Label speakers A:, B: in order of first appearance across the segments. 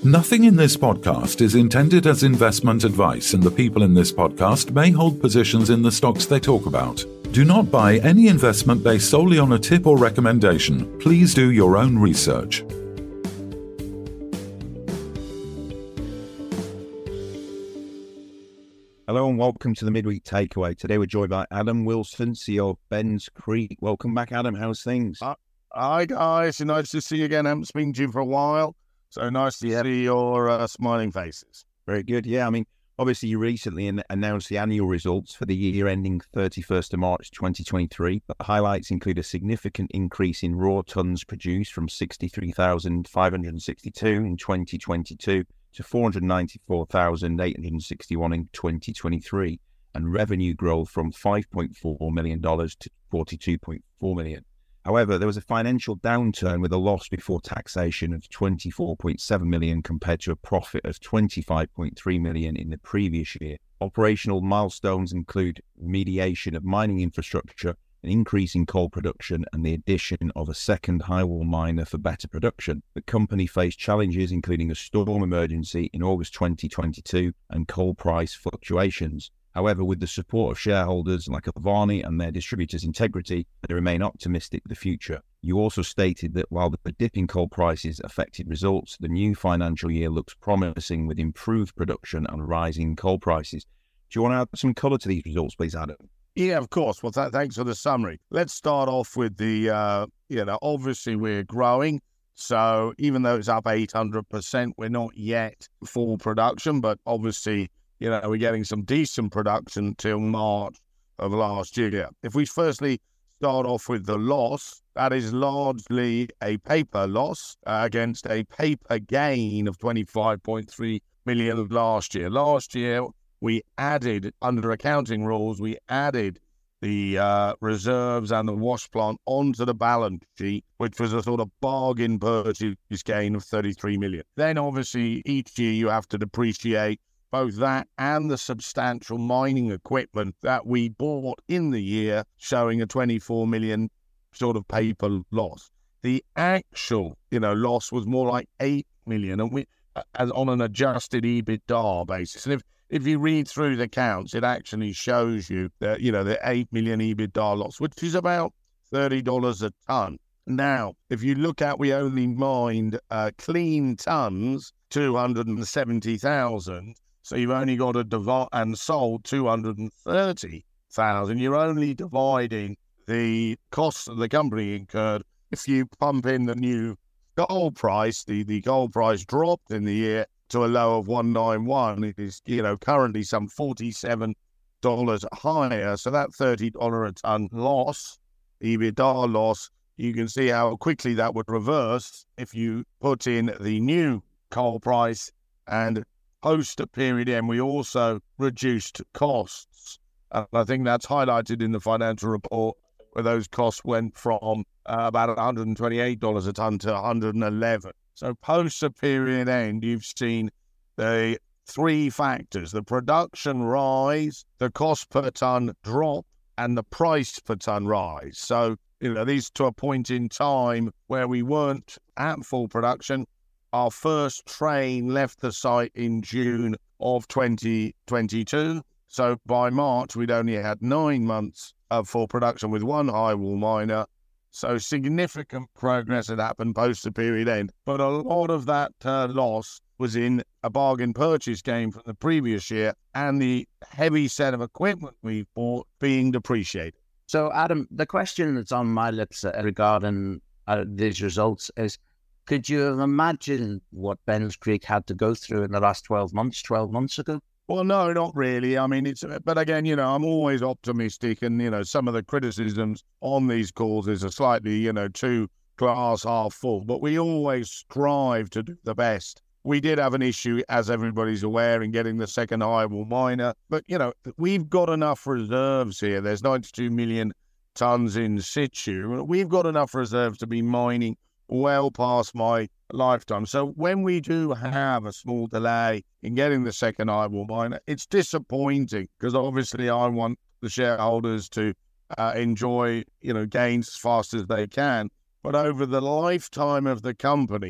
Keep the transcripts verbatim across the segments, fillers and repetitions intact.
A: Nothing in this podcast is intended as investment advice, and the people in this podcast may hold positions in the stocks they talk about. Do not buy any investment based solely on a tip or recommendation. Please do your own research.
B: Hello and welcome to the Midweek Takeaway. Today we're joined by Adam Wilson, C E O of Benns Creek. Welcome back, Adam. How's things?
C: Uh, hi, guys. Nice to see you again. I haven't spoken to you for a while, so nice to yep. see your uh, smiling faces.
B: Very good. Yeah, I mean, obviously you recently an- announced the annual results for the year ending thirty-first of March twenty twenty-three. The highlights include a significant increase in raw tonnes produced from sixty-three thousand five hundred sixty-two in twenty twenty-two to four hundred ninety-four thousand eight hundred sixty-one in twenty twenty-three, and revenue growth from five point four million dollars to forty-two point four million dollars. However, there was a financial downturn with a loss before taxation of twenty-four point seven million dollars compared to a profit of twenty-five point three million dollars in the previous year. Operational milestones include remediation of mining infrastructure, an increase in coal production, and the addition of a second highwall miner for better production. The company faced challenges including a storm emergency in August twenty twenty-two and coal price fluctuations. However, with the support of shareholders like Avani and their distributors' integrity, they remain optimistic for the future. You also stated that while the dip in coal prices affected results, the new financial year looks promising with improved production and rising coal prices. Do you want to add some colour to these results, please, Adam?
C: Yeah, of course. Well, th- thanks for the summary. Let's start off with the, uh, you know, obviously we're growing. So even though it's up eight hundred percent, we're not yet full production, but obviously, you know, we're getting some decent production till March of last year. If we firstly start off with the loss, that is largely a paper loss uh, against a paper gain of twenty-five point three million dollars last year. Last year, we added, under accounting rules, we added the uh, reserves and the wash plant onto the balance sheet, which was a sort of bargain purchase gain of thirty-three million dollars. Then obviously each year you have to depreciate both that and the substantial mining equipment that we bought in the year, showing a twenty-four million sort of paper loss. The actual, you know, loss was more like eight million, and we, as on an adjusted EBITDA basis. And if if you read through the accounts, it actually shows you that, you know, the eight million EBITDA loss, which is about thirty dollars a ton. Now, if you look at, we only mined uh, clean tons, two hundred seventy thousand. So you've only got to divide and sold two hundred thirty thousand. You're only dividing the costs that the company incurred. If you pump in the new gold price, the, the gold price dropped in the year to a low of one ninety-one. It is, you know, currently some forty-seven dollars higher. So that thirty dollars a ton loss, EBITDA loss, you can see how quickly that would reverse if you put in the new coal price. And post a period end, we also reduced costs. And I think that's highlighted in the financial report, where those costs went from uh, about one hundred twenty-eight dollars a ton to one hundred eleven dollars. So post a period end, you've seen the three factors: the production rise, the cost per ton drop, and the price per ton rise. So, you know, these to a point in time where we weren't at full production. Our first train left the site in June of twenty twenty-two. So by March, we'd only had nine months of full production with one highwall miner. So significant progress had happened post the period end. But a lot of that uh, loss was in a bargain purchase gain from the previous year and the heavy set of equipment we bought being depreciated.
D: So, Adam, the question that's on my lips uh, regarding uh, these results is, could you have imagined what Benns Creek had to go through in the last twelve months, twelve months ago?
C: Well, no, not really. I mean, it's, but again, you know, I'm always optimistic, and, you know, some of the criticisms on these calls is a slightly, you know, too glass half full, but we always strive to do the best. We did have an issue, as everybody's aware, in getting the second highwall miner, but, you know, we've got enough reserves here. There's ninety-two million tons in situ. We've got enough reserves to be mining well past my lifetime. So when we do have a small delay in getting the second highwall miner, it's disappointing, because obviously I want the shareholders to uh, enjoy, you know, gains as fast as they can. But over the lifetime of the company,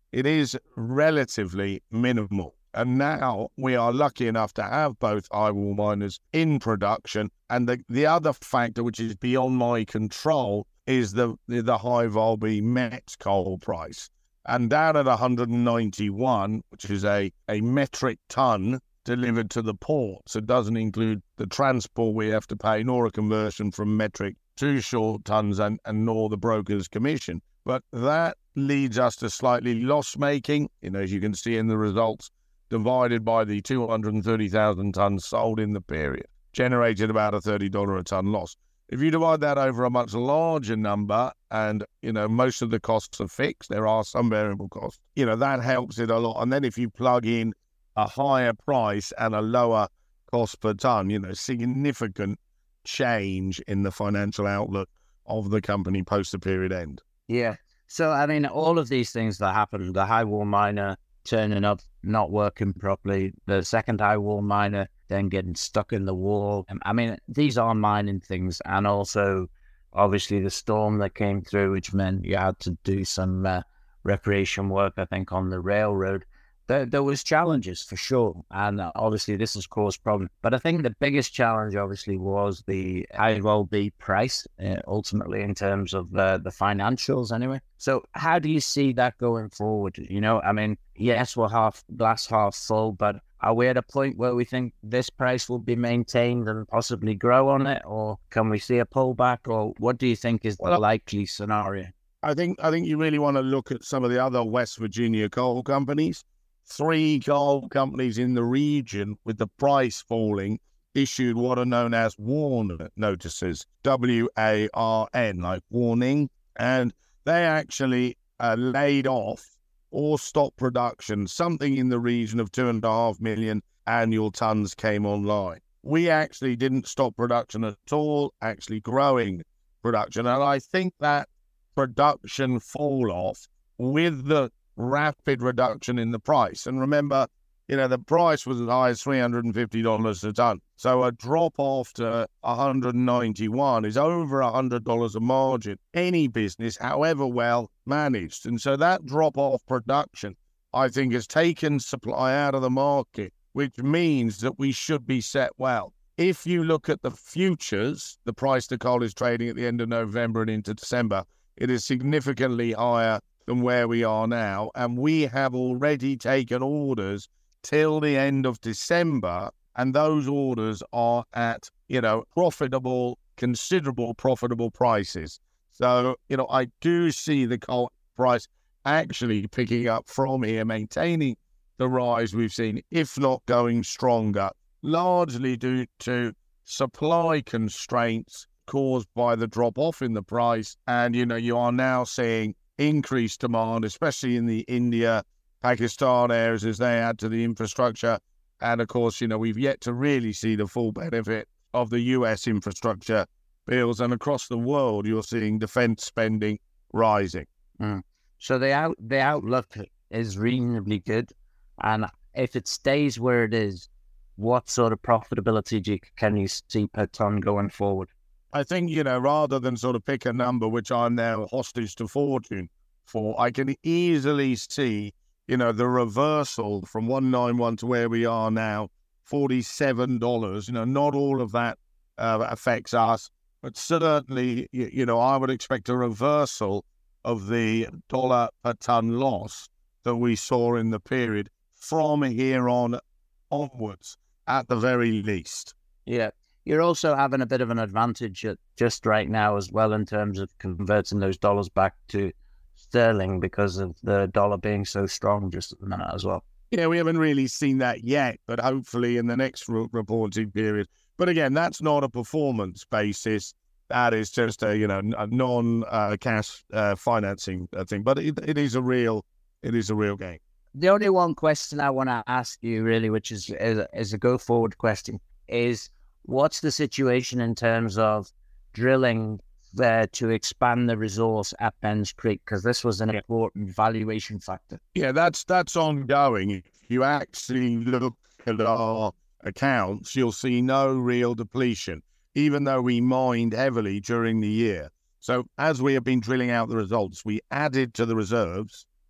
C: it is relatively minimal. And now we are lucky enough to have both high-wall miners in production. And the, the other factor, which is beyond my control, is the, the, the high-vol met coal price. And down at one hundred ninety-one, which is a, a metric ton delivered to the port. So it doesn't include the transport we have to pay, nor a conversion from metric to short tons, and, and nor the broker's commission. But that leads us to slightly loss-making, you know, as you can see in the results, divided by the two hundred thirty thousand tons sold in the period, generated about a thirty dollars a ton loss. If you divide that over a much larger number, and, you know, most of the costs are fixed, there are some variable costs, you know, that helps it a lot. And then if you plug in a higher price and a lower cost per ton, you know, significant change in the financial outlook of the company post the period end.
D: Yeah. So, I mean, all of these things that happened, the high wall miner turning up, not working properly, the second high wall miner then getting stuck in the wall. I mean, these are mining things. And also, obviously, the storm that came through, which meant you had to do some uh, reparation work, I think, on the railroad. There, there was challenges for sure. And uh, obviously, this has caused problems. But I think the biggest challenge, obviously, was the high vol B price, uh, ultimately, in terms of uh, the financials anyway. So how do you see that going forward? You know, I mean, yes, we're half glass half full, but are we at a point where we think this price will be maintained and possibly grow on it? Or can we see a pullback? Or what do you think is the likely scenario?
C: I think I think you really want to look at some of the other West Virginia coal companies. Three coal companies in the region, with the price falling, issued what are known as warn notices, W A R N, like warning. And they actually uh, laid off or stopped production. Something in the region of two and a half million annual tons came online. We actually didn't stop production at all, actually growing production. And I think that production fall off with the rapid reduction in the price. And remember, you know, the price was as high as three hundred fifty dollars a ton. So a drop off to one hundred ninety-one is over one hundred dollars a margin. Any business, however well managed. And so that drop off production, I think, has taken supply out of the market, which means that we should be set well. If you look at the futures, the price to coal is trading at the end of November and into December, it is significantly higher than where we are now. And we have already taken orders till the end of December, and those orders are at, you know, profitable, considerable profitable prices. So, you know, I do see the coal price actually picking up from here, maintaining the rise we've seen, if not going stronger, largely due to supply constraints caused by the drop-off in the price. And, you know, you are now seeing increased demand, especially in the India, Pakistan areas, as they add to the infrastructure. And of course, you know, we've yet to really see the full benefit of the U S infrastructure bills. And across the world, you're seeing defense spending rising.
D: Mm. So the out the outlook is reasonably good. And if it stays where it is, what sort of profitability do you, can you see per ton going forward?
C: I think, you know, rather than sort of pick a number, which I'm now hostage to fortune for, I can easily see, you know, the reversal from one ninety-one to where we are now, forty-seven dollars. You know, not all of that uh, affects us, but certainly, you, you know, I would expect a reversal of the dollar per ton loss that we saw in the period from here on onwards, at the very least.
D: Yeah. You're also having a bit of an advantage at just right now as well in terms of converting those dollars back to sterling because of the dollar being so strong just at the minute as well.
C: Yeah, we haven't really seen that yet, but hopefully in the next re- reporting period. But again, that's not a performance basis. That is just a, you know, a non-cash uh, uh, financing thing. But it, it is a real, it is a real gain.
D: The only one question I want to ask you really, which is, is, is a go-forward question, is what's the situation in terms of drilling there to expand the resource at Ben's Creek? Because this was an important valuation factor.
C: Yeah, that's that's ongoing. If you actually look at our accounts, you'll see no real depletion, even though we mined heavily during the year. So as we have been drilling out the results, we added to the reserves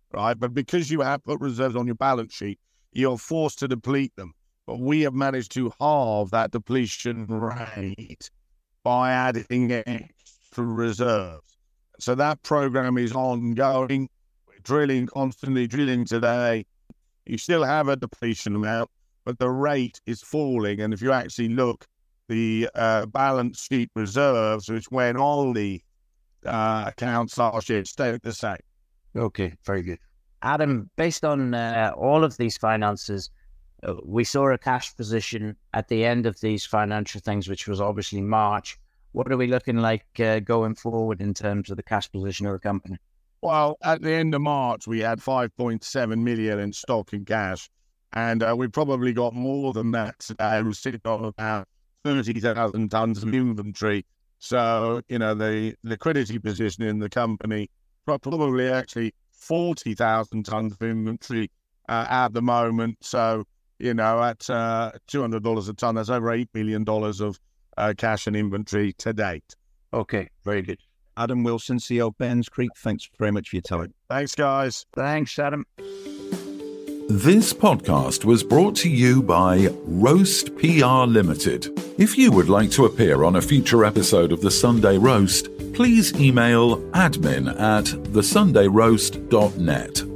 C: right? But because you have put reserves on your balance sheet, you're forced to deplete them. But we have managed to halve that depletion rate by adding extra reserves. So that program is ongoing. We're drilling constantly, drilling today. You still have a depletion amount, but the rate is falling. And if you actually look, the uh, balance sheet reserves, which went on the uh, accounts last year, stayed the same.
D: Okay, very good. Adam, based on uh, all of these finances, uh, we saw a cash position at the end of these financial things, which was obviously March. What are we looking like uh, going forward in terms of the cash position of the company?
C: Well, at the end of March, we had five point seven million in stock and cash, and uh, we probably got more than that today. We're sitting on about thirty thousand tons of inventory. So, you know, the liquidity position in the company, probably actually forty thousand tons of inventory uh, at the moment. So, you know, at uh, two hundred dollars a ton, that's over eight million dollars of uh, cash and inventory to date.
D: Okay, very good.
B: Adam Wilson, C E O of Bairns Creek, thanks very much for your time.
C: Thanks, guys.
D: Thanks, Adam.
A: This podcast was brought to you by Roast P R Limited. If you would like to appear on a future episode of The Sunday Roast, please email admin at the sunday roast dot net.